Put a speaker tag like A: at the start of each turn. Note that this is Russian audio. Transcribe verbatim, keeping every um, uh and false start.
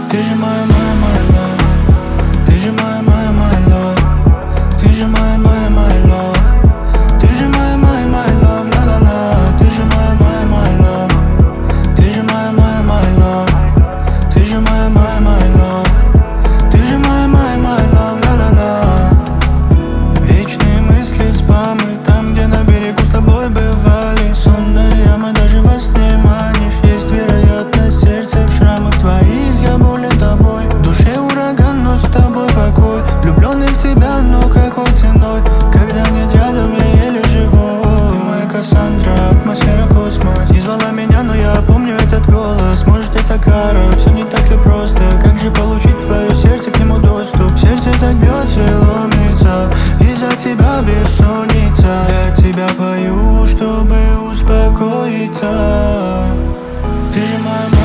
A: Ты же моя, моя, моя love. Ты же моя, моя, моя love. Ты же моя, моя, моя love. Ты же моя, моя, моя love. La la la. Ты же моя, моя, моя love. Ты же моя, моя, моя love. Ты же моя, моя, моя love. Ты же моя, моя, моя love. La la la. Вечные мысли, спамы, там, где на берегу с тобой бывали. Сонная яма, даже во сне манишь. Есть вероятность, сердце в шрамах твоих, я болен тобой. В душе ураган, но с тобой покой. Влюбленный в тебя, но какой ценой? Когда нет рядом, я еле живу. Ты моя Кассандра, атмосфера космос. Не звала меня, но я помню этот голос. Может, это кара, все не так и просто. Как же получить твое сердце, к нему доступ? Сердце так бьется и ломится. Из-за тебя бессонница. Я тебя пою, чтобы успокоиться. Ты же моя.